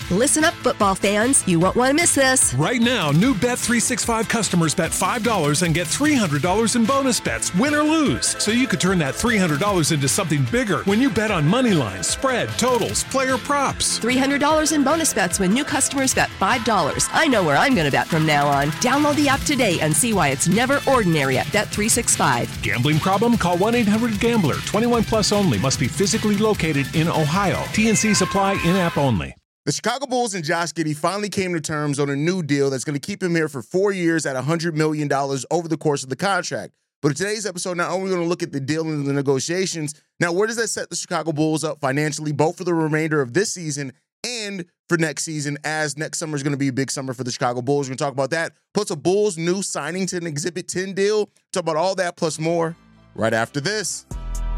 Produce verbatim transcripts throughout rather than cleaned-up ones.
Listen up, football fans. You won't want to miss this. Right now, new Bet three sixty-five customers bet five dollars and get three hundred dollars in bonus bets, win or lose. So you could turn that three hundred dollars into something bigger when you bet on money lines, spread, totals, player props. three hundred dollars in bonus bets when new customers bet five dollars. I know where I'm going to bet from now on. Download the app today and see why it's never ordinary at Bet three sixty-five. Gambling problem? Call one eight hundred gambler. twenty-one plus only. Must be physically located in Ohio. T N Cs apply. In-app only. The Chicago Bulls and Josh Giddey finally came to terms on a new deal that's going to keep him here for four years at one hundred million dollars over the course of the contract. But in today's episode, not only are we going to look at the deal and the negotiations, now where does that set the Chicago Bulls up financially, both for the remainder of this season and for next season, as next summer is going to be a big summer for the Chicago Bulls. We're going to talk about that, plus a Bulls new signing to an Exhibit ten deal. Talk about all that plus more right after this.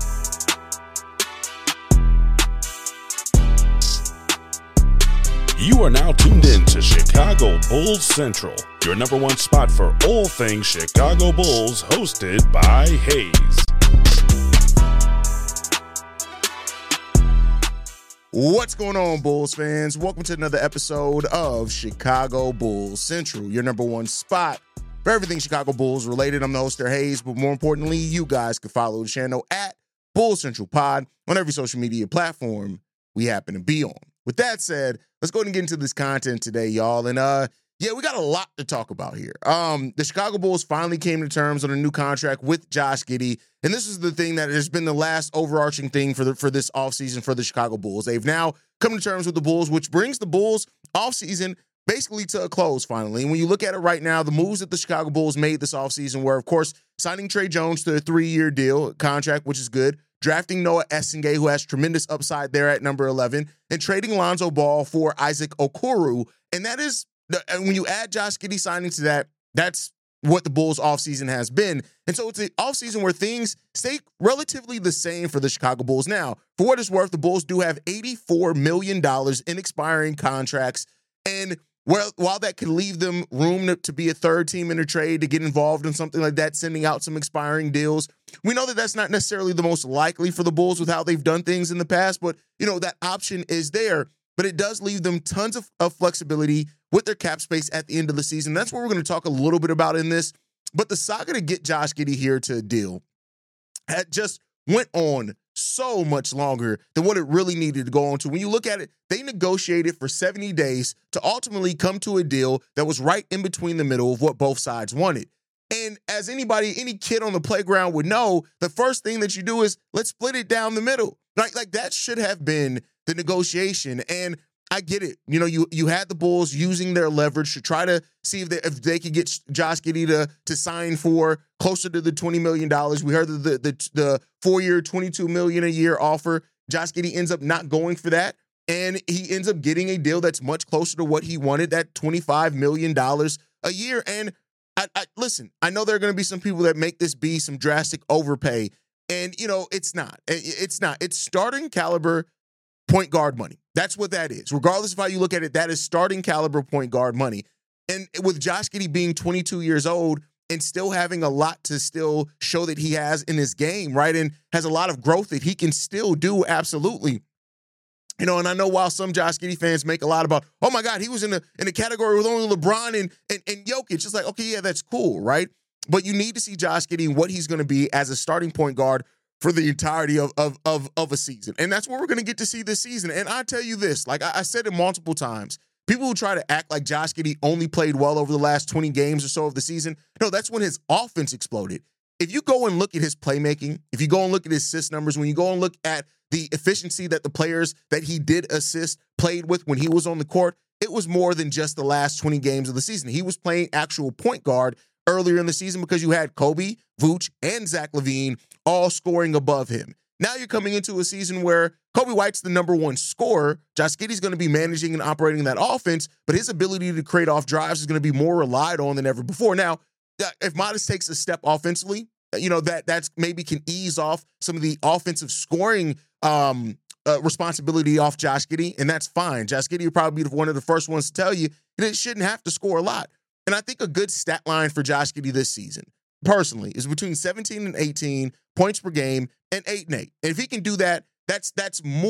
You are now tuned in to Chicago Bulls Central, your number one spot for all things Chicago Bulls, hosted by Hayes. What's going on, Bulls fans? Welcome to another episode of Chicago Bulls Central, your number one spot for everything Chicago Bulls related. I'm the host there, Hayes, but more importantly, you guys can follow the channel at Bulls Central Pod on every social media platform we happen to be on. With that said, let's go ahead and get into this content today, y'all. And uh, yeah, we got a lot to talk about here. Um, the Chicago Bulls finally came to terms on a new contract with Josh Giddey. And this is the thing that has been the last overarching thing for the, for this offseason for the Chicago Bulls. They've now come to terms with the Bulls, which brings the Bulls offseason basically to a close finally. And when you look at it right now, the moves that the Chicago Bulls made this offseason were, of course, signing Tre Jones to a three-year deal contract, which is good. Drafting Noah Essengay, who has tremendous upside there at number eleven, and trading Lonzo Ball for Isaac Okoro. And that is, and when you add Josh Giddey signing to that, that's what the Bulls offseason has been. And so it's an offseason where things stay relatively the same for the Chicago Bulls. Now, for what it's worth, the Bulls do have eighty-four million dollars in expiring contracts. And well, while that could leave them room to, to be a third team in a trade, to get involved in something like that, sending out some expiring deals, we know that that's not necessarily the most likely for the Bulls with how they've done things in the past, but, you know, that option is there. But it does leave them tons of, of flexibility with their cap space at the end of the season. That's what we're going to talk a little bit about in this. But the saga to get Josh Giddey here to a deal had just went on so much longer than what it really needed to go on to. When you look at it, they negotiated for seventy days to ultimately come to a deal that was right in between the middle of what both sides wanted. And as anybody, any kid on the playground would know, the first thing that you do is let's split it down the middle. Like, like that should have been the negotiation. And I get it. You know, you you had the Bulls using their leverage to try to see if they if they could get Josh Giddey to to sign for closer to the twenty million dollars. We heard the the the, the four-year, twenty-two million dollars a year offer. Josh Giddey ends up not going for that, and he ends up getting a deal that's much closer to what he wanted, that twenty-five million dollars a year. And I, I listen, I know there are going to be some people that make this be some drastic overpay, and you know it's not. It's not. It's starting caliber point guard money. That's what that is. Regardless of how you look at it, that is starting caliber point guard money. And with Josh Giddey being twenty-two years old and still having a lot to still show that he has in his game, right, and has a lot of growth that he can still do, absolutely. You know, and I know while some Josh Giddey fans make a lot about, oh my God, he was in a in a category with only LeBron and and, and Jokic. It's like, okay, yeah, that's cool, right? But you need to see Josh Giddey and what he's going to be as a starting point guard for the entirety of, of, of, of a season. And that's what we're going to get to see this season. And I tell you this, like I, I said it multiple times, people who try to act like Josh Giddey only played well over the last twenty games or so of the season, no, that's when his offense exploded. If you go and look at his playmaking, if you go and look at his assist numbers, when you go and look at the efficiency that the players that he did assist played with when he was on the court, it was more than just the last twenty games of the season. He was playing actual point guard earlier in the season because you had Kobe, Vooch, and Zach LaVine all scoring above him. Now you're coming into a season where Kobe White's the number one scorer. Josh Giddey's going to be managing and operating that offense, but his ability to create off drives is going to be more relied on than ever before. Now, if Modest takes a step offensively, you know, that that's maybe can ease off some of the offensive scoring um, uh, responsibility off Josh Giddey, and that's fine. Josh Giddey will probably be one of the first ones to tell you that it shouldn't have to score a lot. And I think a good stat line for Josh Giddey this season, personally, is between seventeen and eighteen points per game and eight and eight. And if he can do that, that's that's more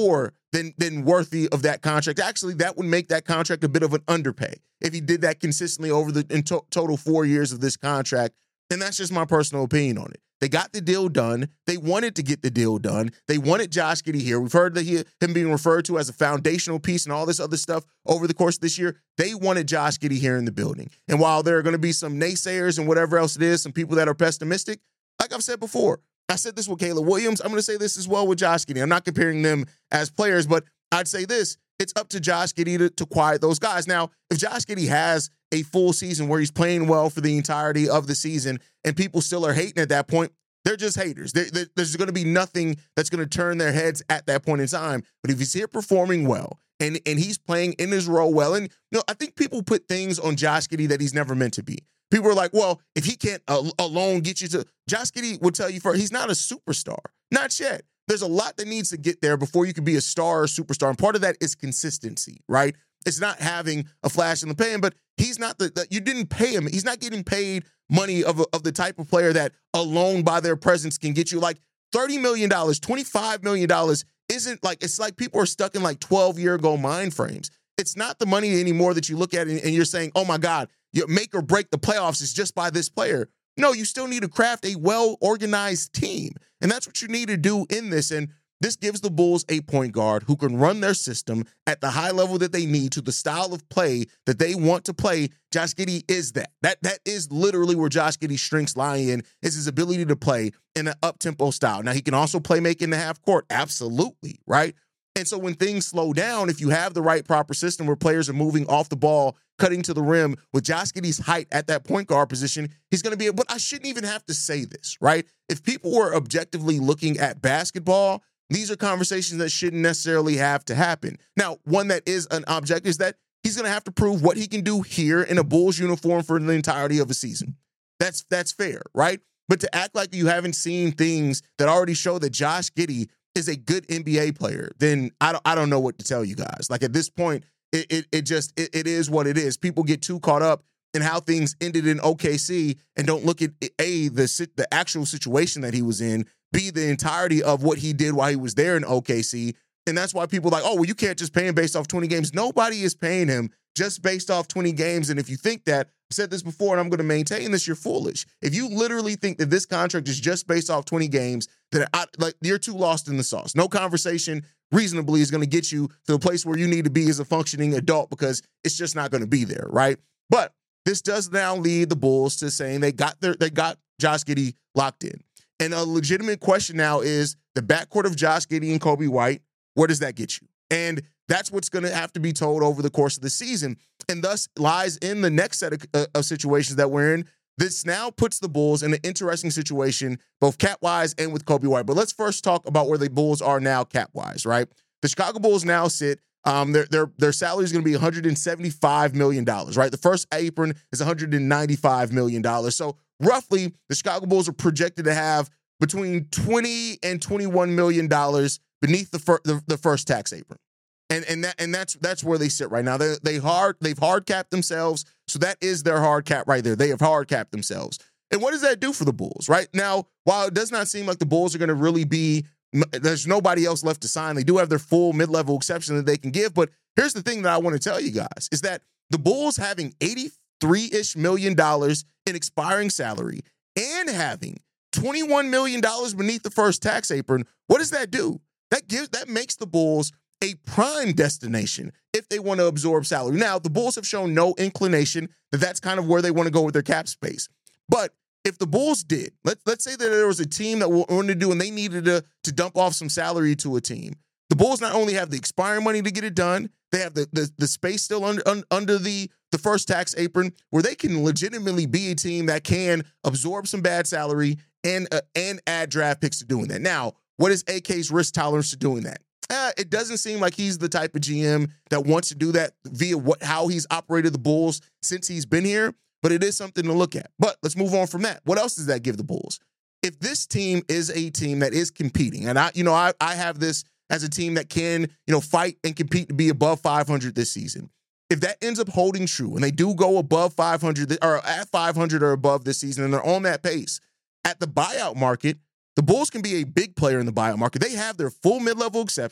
then then worthy of that contract. Actually, that would make that contract a bit of an underpay if he did that consistently over the in to- total four years of this contract. And that's just my personal opinion on it. They got the deal done. They wanted to get the deal done. They wanted Josh Giddey here. We've heard that he, him being referred to as a foundational piece and all this other stuff over the course of this year. They wanted Josh Giddey here in the building. And while there are going to be some naysayers and whatever else it is, some people that are pessimistic, like I've said before, I said this with Caleb Williams. I'm going to say this as well with Josh Giddey. I'm not comparing them as players, but I'd say this. It's up to Josh Giddey to, to quiet those guys. Now, if Josh Giddey has a full season where he's playing well for the entirety of the season and people still are hating at that point, they're just haters. They're, they're, there's going to be nothing that's going to turn their heads at that point in time. But if he's here performing well and, and he's playing in his role well, and you know, I think people put things on Josh Giddey that he's never meant to be. People are like, well, if he can't uh, alone get you to – Josh Giddey will tell you first, he's not a superstar. Not yet. There's a lot that needs to get there before you can be a star or superstar. And part of that is consistency, right? It's not having a flash in the pan, but he's not the, the – you didn't pay him. He's not getting paid money of, a, of the type of player that alone by their presence can get you like thirty million dollars, twenty-five million dollars isn't like – it's like people are stuck in like twelve-year-ago mind frames. It's not the money anymore that you look at and, and you're saying, oh, my God, you make or break the playoffs is just by this player. No, you still need to craft a well-organized team. And that's what you need to do in this. And this gives the Bulls a point guard who can run their system at the high level that they need to the style of play that they want to play. Josh Giddey is that. That that is literally where Josh Giddey's strengths lie in, is his ability to play in an up-tempo style. Now, he can also play make in the half court. Absolutely, right? And so when things slow down, if you have the right proper system where players are moving off the ball, cutting to the rim with Josh Giddey's height at that point guard position, he's going to be able, but I shouldn't even have to say this, right? If people were objectively looking at basketball, these are conversations that shouldn't necessarily have to happen. Now, one that is an object is that he's going to have to prove what he can do here in a Bulls uniform for the entirety of a season. That's that's fair, right? But to act like you haven't seen things that already show that Josh Giddey is a good N B A player, then I don't I don't know what to tell you guys. Like at this point, it it, it just it, it is what it is. People get too caught up in how things ended in O K C and don't look at a the the actual situation that he was in, b the entirety of what he did while he was there in O K C. And that's why people are like, oh, well, you can't just pay him based off twenty games. Nobody is paying him just based off twenty games. And if you think that, I've said this before and I'm going to maintain this, you're foolish. If you literally think that this contract is just based off twenty games, then I, like you're too lost in the sauce. No conversation reasonably is going to get you to the place where you need to be as a functioning adult, because it's just not going to be there, right? But this does now lead the Bulls to saying they got their they got Josh Giddey locked in. And a legitimate question now is the backcourt of Josh Giddey and Coby White, where does that get you? And that's what's going to have to be told over the course of the season. And thus lies in the next set of, uh, of situations that we're in. This now puts the Bulls in an interesting situation, both cap-wise and with Coby White. But let's first talk about where the Bulls are now cap-wise, right? The Chicago Bulls now sit, um, their, their, their salary is going to be one hundred seventy-five million dollars, right? The first apron is one hundred ninety-five million dollars. So roughly, the Chicago Bulls are projected to have between twenty and twenty-one million dollars beneath the, fir- the the first tax apron. And and that and that's that's where they sit right now. They they hard they've hard capped themselves. So that is their hard cap right there. They have hard capped themselves. And what does that do for the Bulls? Right now, while it does not seem like the Bulls are going to really be, there's nobody else left to sign. They do have their full mid-level exception that they can give. But here's the thing that I want to tell you guys is that the Bulls having eighty-three-ish million dollars in expiring salary and having twenty-one million dollars beneath the first tax apron, what does that do? That gives that makes the Bulls a prime destination if they want to absorb salary. Now, the Bulls have shown no inclination that that's kind of where they want to go with their cap space. But if the Bulls did, let's, let's say that there was a team that wanted to do and they needed to, to dump off some salary to a team, the Bulls not only have the expiring money to get it done, they have the the, the space still under, un, under the, the first tax apron where they can legitimately be a team that can absorb some bad salary and, uh, and add draft picks to doing that. Now, what is A K's risk tolerance to doing that? Uh, it doesn't seem like he's the type of G M that wants to do that via what how he's operated the Bulls since he's been here, but it is something to look at. But let's move on from that. What else does that give the Bulls? If this team is a team that is competing, and I, you know, I, I have this as a team that can, you know, fight and compete to be above five hundred this season. If that ends up holding true and they do go above five hundred or at five hundred or above this season and they're on that pace, at the buyout market, the Bulls can be a big player in the buyout market. They have their full mid-level exception.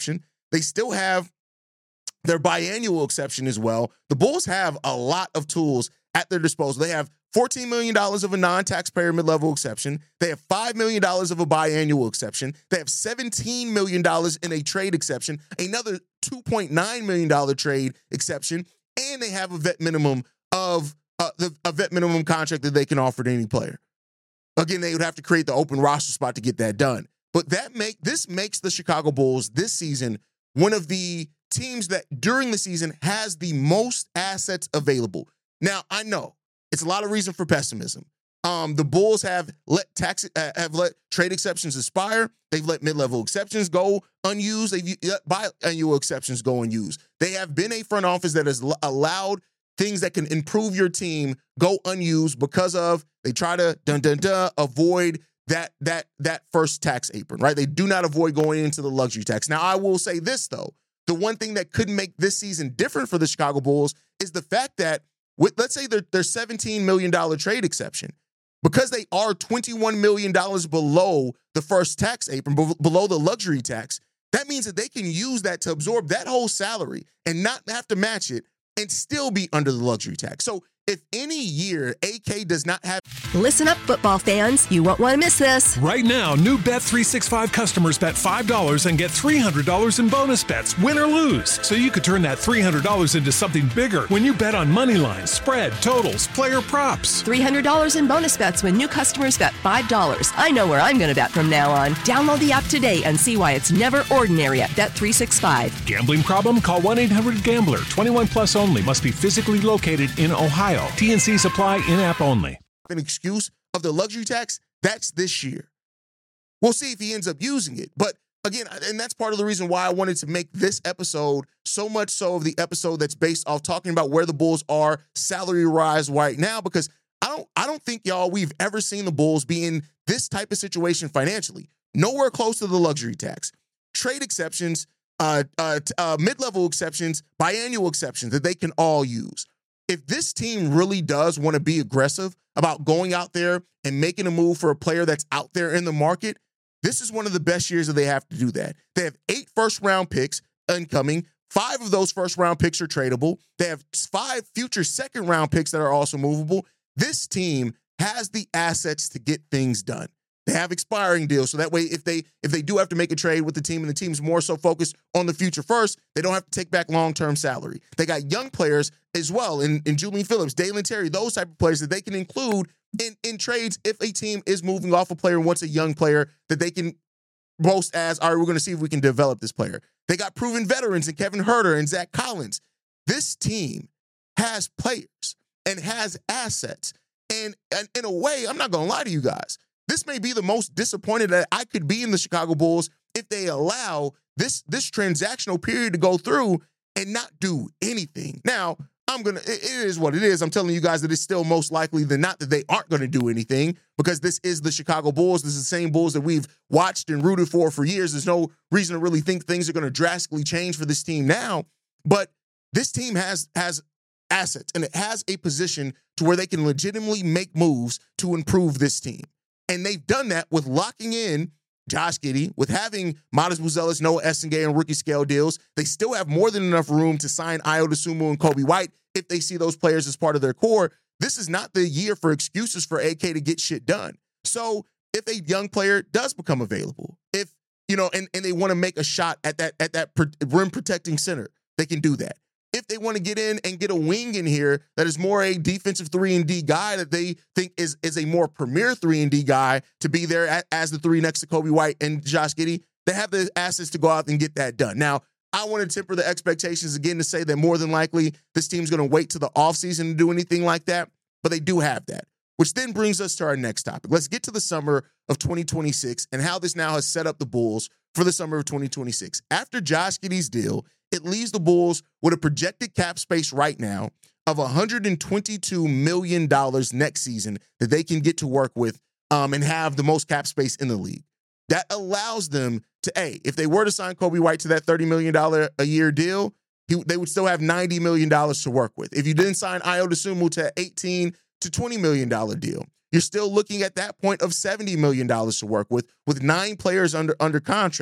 They still have their biannual exception as well. The Bulls have a lot of tools at their disposal. They have fourteen million dollars of a non-taxpayer mid-level exception. They have five million dollars of a biannual exception. They have seventeen million dollars in a trade exception, another two point nine million dollars trade exception, and they have a vet minimum of uh, the, a vet minimum contract that they can offer to any player. Again, they would have to create the open roster spot to get that done. But that make this makes the Chicago Bulls this season one of the teams that during the season has the most assets available. Now, I know it's a lot of reason for pessimism. Um, the Bulls have let tax uh, have let trade exceptions expire. They've let mid-level exceptions go unused. They've let biannual exceptions go unused. They have been a front office that has l- allowed things that can improve your team go unused because of they try to dun dun dun avoid that that that first tax apron, right? They do not avoid going into the luxury tax. Now, I will say this though: the one thing that could make this season different for the Chicago Bulls is the fact that with let's say their their seventeen million dollars trade exception, because they are twenty-one million dollars below the first tax apron, b- below the luxury tax. That means that they can use that to absorb that whole salary and not have to match it and still be under the luxury tax. So if any year A K does not have... Listen up, football fans. You won't want to miss this. Right now, new Bet three sixty-five customers bet five dollars and get three hundred dollars in bonus bets, win or lose. So you could turn that three hundred dollars into something bigger when you bet on money lines, spread, totals, player props. three hundred dollars in bonus bets when new customers bet five dollars. I know where I'm going to bet from now on. Download the app today and see why it's never ordinary at Bet three sixty-five. Gambling problem? Call one eight hundred gambler. twenty-one plus only. Must be physically located in Ohio. T N C supply in-app only. An excuse of the luxury tax, that's this year. We'll see if he ends up using it. But again, and that's part of the reason why I wanted to make this episode so much so of the episode that's based off talking about where the Bulls are salary-wise right now, because I don't I don't think, y'all, we've ever seen the Bulls be in this type of situation financially. Nowhere close to the luxury tax. Trade exceptions, uh, uh, uh, mid-level exceptions, biannual exceptions that they can all use. If this team really does want to be aggressive about going out there and making a move for a player that's out there in the market, this is one of the best years that they have to do that. They have eight first-round picks incoming. Five of those first-round picks are tradable. They have five future second-round picks that are also movable. This team has the assets to get things done. They have expiring deals, so that way if they if they do have to make a trade with the team and the team's more so focused on the future first, they don't have to take back long-term salary. They got young players as well in, in Julian Phillips, Dalen Terry, those type of players that they can include in, in trades if a team is moving off a player and wants a young player that they can boast as, all right, we're going to see if we can develop this player. They got proven veterans in Kevin Huerter and Zach Collins. This team has players and has assets. And, and in a way, I'm not going to lie to you guys, this may be the most disappointed that I could be in the Chicago Bulls if they allow this, this transactional period to go through and not do anything. Now, I'm going to, it is what it is. I'm telling you guys that it's still most likely than not that they aren't going to do anything because this is the Chicago Bulls. This is the same Bulls that we've watched and rooted for for years. There's no reason to really think things are going to drastically change for this team now. But this team has, has assets and it has a position to where they can legitimately make moves to improve this team. And they've done that with locking in Josh Giddey, with having Modest Buzelis, Noah Essengay on rookie scale deals. They still have more than enough room to sign Ayo Dosunmu and Kobe White if they see those players as part of their core. This is not the year for excuses for A K to get shit done. So if a young player does become available, if, you know, and, and they want to make a shot at that, at that rim protecting center, they can do that. If they want to get in and get a wing in here that is more a defensive three and D guy that they think is, is a more premier three and D guy to be there at, as the three next to Kobe White and Josh Giddey, they have the assets to go out and get that done. Now, I want to temper the expectations again to say that more than likely this team's going to wait to the offseason to do anything like that, but they do have that, which then brings us to our next topic. Let's get to the summer of twenty twenty-six and how this now has set up the Bulls for the summer of twenty twenty-six. After Josh Giddey's deal, it leaves the Bulls with a projected cap space right now of one hundred twenty-two million dollars next season that they can get to work with um, and have the most cap space in the league. That allows them to, A, if they were to sign Kobe White to that thirty million dollars a year deal, he, they would still have ninety million dollars to work with. If you didn't sign Ayo Dosunmu to an eighteen to twenty million dollars deal, you're still looking at that point of seventy million dollars to work with, with nine players under, under contract.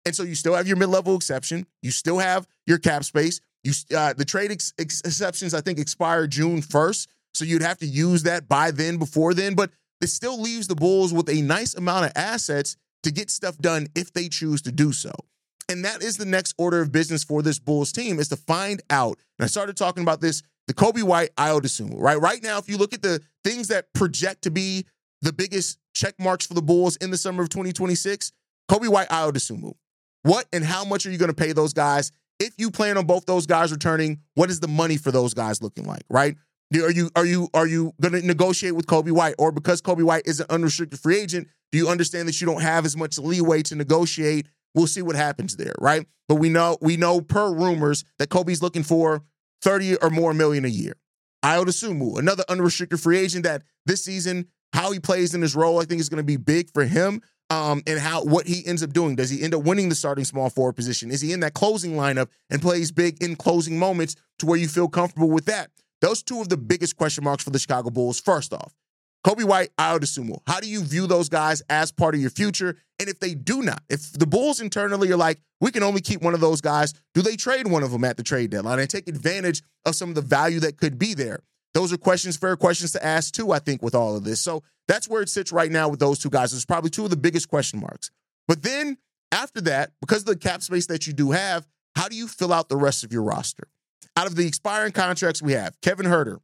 And so you still have your mid-level exception. You still have your cap space. You uh, the trade ex- ex- exceptions, I think, expire June first. So you'd have to use that by then, before then. But it still leaves the Bulls with a nice amount of assets to get stuff done if they choose to do so. And that is the next order of business for this Bulls team, is to find out. And I started talking about this, the Coby White, Ayo Dosunmu, right? Right now, if you look at the things that project to be the biggest check marks for the Bulls in the summer of twenty twenty-six, Coby White, Ayo Dosunmu. What and how much are you going to pay those guys? If you plan on both those guys returning, what is the money for those guys looking like, right? Are you are you are you going to negotiate with Coby White? Or because Coby White is an unrestricted free agent, do you understand that you don't have as much leeway to negotiate? We'll see what happens there, right? But we know we know per rumors that Kobe's looking for thirty or more million a year. Ayo Dosunmu, another unrestricted free agent that this season, how he plays in his role, I think is going to be big for him. Um, and how what he ends up doing. Does he end up winning the starting small forward position? Is he in that closing lineup and plays big in closing moments to where you feel comfortable with that? Those two of the biggest question marks for the Chicago Bulls. First off, Coby White, Ayo Dosunmu. How do you view those guys as part of your future? And if they do not, if the Bulls internally are like, we can only keep one of those guys, do they trade one of them at the trade deadline and take advantage of some of the value that could be there? Those are questions, fair questions to ask too, I think, with all of this. So that's where it sits right now with those two guys. It's probably two of the biggest question marks. But then after that, because of the cap space that you do have, how do you fill out the rest of your roster? Out of the expiring contracts we have, Kevin Huerter,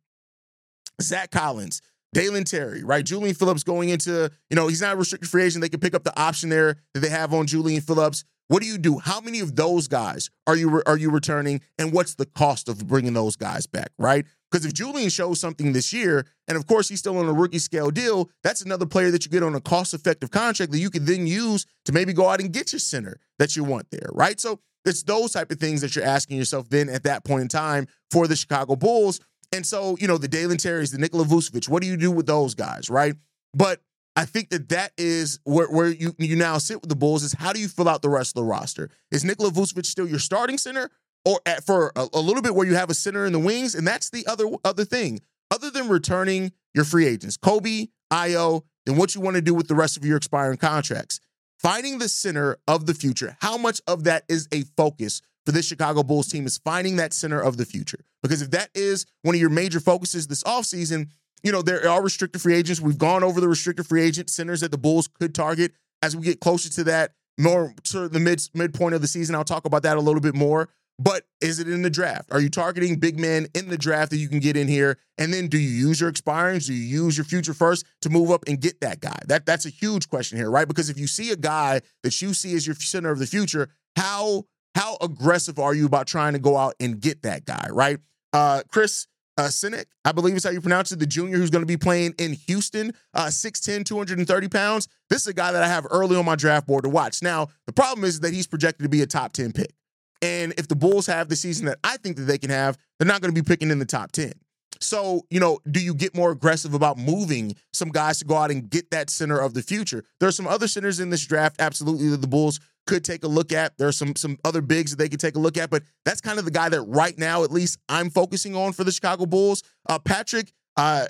Zach Collins, Dalen Terry, right? Julian Phillips going into, you know, he's not a restricted free agent. They can pick up the option there that they have on Julian Phillips. What do you do? How many of those guys are you re- are you returning? And what's the cost of bringing those guys back, right? Because if Julian shows something this year, and of course he's still on a rookie scale deal, that's another player that you get on a cost-effective contract that you could then use to maybe go out and get your center that you want there, right? So it's those type of things that you're asking yourself then at that point in time for the Chicago Bulls. And so, you know, the Dalen Terrys, the Nikola Vucevic, what do you do with those guys, right? But I think that that is where, where you, you now sit with the Bulls, is how do you fill out the rest of the roster? Is Nikola Vucevic still your starting center? Or at, for a, a little bit where you have a center in the wings? And that's the other other thing. Other than returning your free agents, Coby, Ayo, then what you want to do with the rest of your expiring contracts. Finding the center of the future. How much of that is a focus for this Chicago Bulls team, is finding that center of the future? Because if that is one of your major focuses this offseason, you know, there are restricted free agents. We've gone over the restricted free agent centers that the Bulls could target as we get closer to that, more to the mid midpoint of the season. I'll talk about that a little bit more. But is it in the draft? Are you targeting big men in the draft that you can get in here? And then do you use your expirings? Do you use your future first to move up and get that guy? That That's a huge question here, right? Because if you see a guy that you see as your center of the future, how how aggressive are you about trying to go out and get that guy, right? Uh, Chris uh, Sinek, I believe is how you pronounce it, the junior who's going to be playing in Houston, uh, six ten, two hundred thirty pounds. This is a guy that I have early on my draft board to watch. Now, the problem is that he's projected to be a top ten pick. And if the Bulls have the season that I think that they can have, they're not going to be picking in the top ten. So, you know, do you get more aggressive about moving some guys to go out and get that center of the future? There are some other centers in this draft, absolutely, that the Bulls could take a look at. There are some some other bigs that they could take a look at, but that's kind of the guy that right now, at least, I'm focusing on for the Chicago Bulls. Uh, Patrick uh,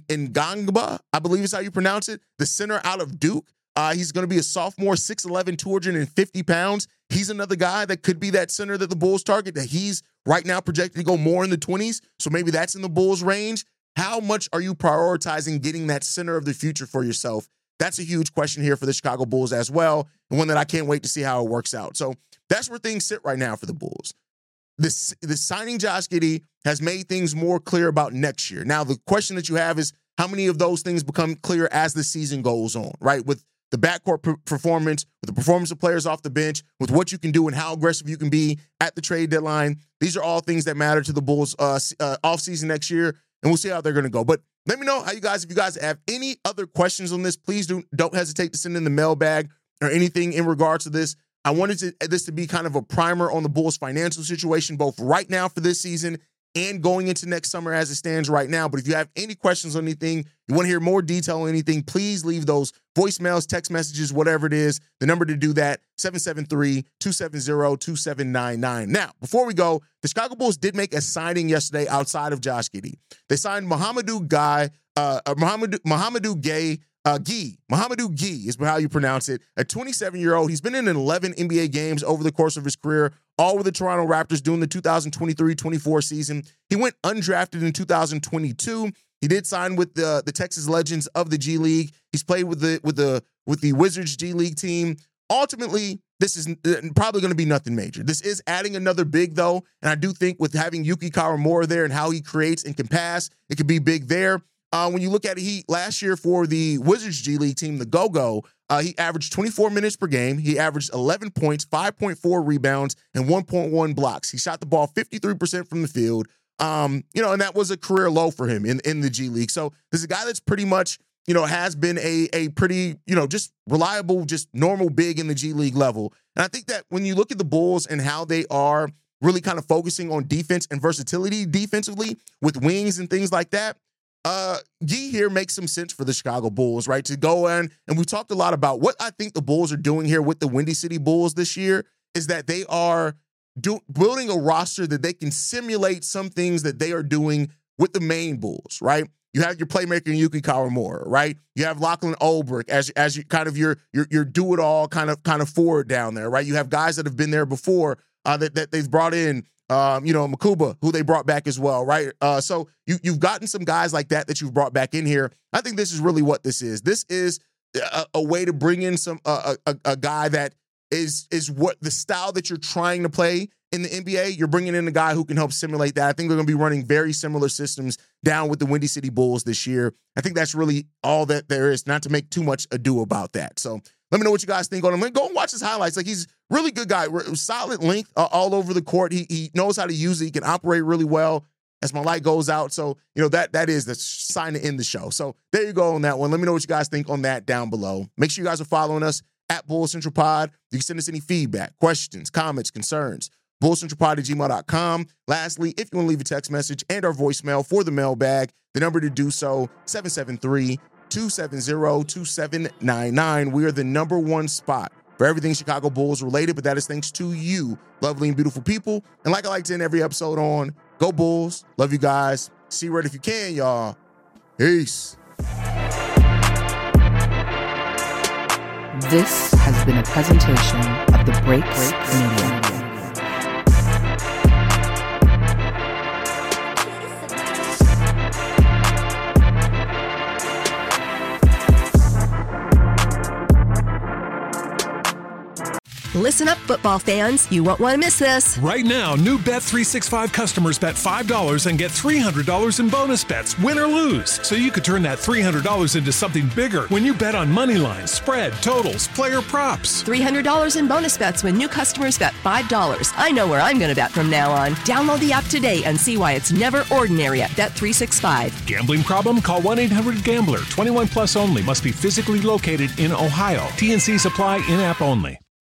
Ngangba, I believe is how you pronounce it, the center out of Duke. Uh, he's going to be a sophomore, six eleven, two hundred fifty pounds. He's another guy that could be that center that the Bulls target, that he's right now projected to go more in the twenties. So maybe that's in the Bulls' range. How much are you prioritizing getting that center of the future for yourself? That's a huge question here for the Chicago Bulls as well, and one that I can't wait to see how it works out. So that's where things sit right now for the Bulls. This, the signing Josh Giddey has made things more clear about next year. Now, the question that you have is how many of those things become clear as the season goes on, right? With the backcourt p- performance, with the performance of players off the bench, with what you can do and how aggressive you can be at the trade deadline. These are all things that matter to the Bulls uh, uh, offseason next year, and we'll see how they're going to go. But let me know how you guys, if you guys have any other questions on this, please do, don't hesitate to send in the mailbag or anything in regards to this. I wanted to, this to be kind of a primer on the Bulls' financial situation, both right now for this season and going into next summer as it stands right now. But if you have any questions on anything, you want to hear more detail on anything, please leave those voicemails, text messages, whatever it is. The number to do that, seven seven three, two seven zero, two seven nine nine. Now, before we go, the Chicago Bulls did make a signing yesterday outside of Josh Giddey. They signed Mohamedou Guy, uh, Mohamedou, Mohamedou Gay Uh, Guy, Mahamadou Guy is how you pronounce it. A twenty-seven-year-old. He's been in eleven N B A games over the course of his career, all with the Toronto Raptors during the two thousand twenty-three twenty-four season. He went undrafted in two thousand twenty-two. He did sign with the, the Texas Legends of the G League. He's played with the with the with the Wizards G League team. Ultimately, this is probably going to be nothing major. This is adding another big, though, and I do think with having Yuki Kawamura there and how he creates and can pass, it could be big there. Uh, when you look at it, he last year for the Wizards G League team, the Go-Go, uh, he averaged twenty-four minutes per game. He averaged eleven points, five point four rebounds, and one point one blocks. He shot the ball fifty-three percent from the field. Um, you know, and that was a career low for him in, in the G League. So this is a guy that's pretty much, you know, has been a, a pretty, you know, just reliable, just normal big in the G League level. And I think that when you look at the Bulls and how they are really kind of focusing on defense and versatility defensively with wings and things like that, Uh, Guy here makes some sense for the Chicago Bulls, right? To go in, and we talked a lot about what I think the Bulls are doing here with the Windy City Bulls this year is that they are do, building a roster that they can simulate some things that they are doing with the main Bulls, right? You have your playmaker Yuki Kawamura, right? You have Lachlan Olbrich as as you kind of your your your do it all kind of kind of forward down there, right? You have guys that have been there before uh, that that they've brought in. Um, you know, Makuba, who they brought back as well, right? Uh, so you, you've gotten some guys like that that you've brought back in here. I think this is really what this is. This is a, a way to bring in some uh, a, a guy that is is what the style that you're trying to play in the N B A. You're bringing in a guy who can help simulate that. I think they're going to be running very similar systems down with the Windy City Bulls this year. I think that's really all that there is, not to make too much ado about that. So let me know what you guys think on him. Go and watch his highlights. Like, he's really good guy, solid length uh, all over the court. He he knows how to use it. He can operate really well as my light goes out. So, you know, that that is the sign to end the show. So there you go on that one. Let me know what you guys think on that down below. Make sure you guys are following us at Bulls Central Pod. You can send us any feedback, questions, comments, concerns. bulls central pod at gmail dot com. Lastly, if you want to leave a text message and our voicemail for the mailbag, the number to do so, seven seven three, two seven zero, two seven nine nine. We are the number one spot for everything Chicago Bulls related, but that is thanks to you, lovely and beautiful people. And like I like to end every episode on, go Bulls. Love you guys. See red if you can, y'all. Peace. This has been a presentation of the Break Media. Listen up, football fans. You won't want to miss this. Right now, new Bet three sixty-five customers bet five dollars and get three hundred dollars in bonus bets, win or lose. So you could turn that three hundred dollars into something bigger when you bet on money lines, spread, totals, player props. three hundred dollars in bonus bets when new customers bet five dollars. I know where I'm going to bet from now on. Download the app today and see why it's never ordinary at Bet three sixty-five. Gambling problem? Call one eight hundred gambler. twenty-one plus only. Must be physically located in Ohio. T and C's apply in-app only.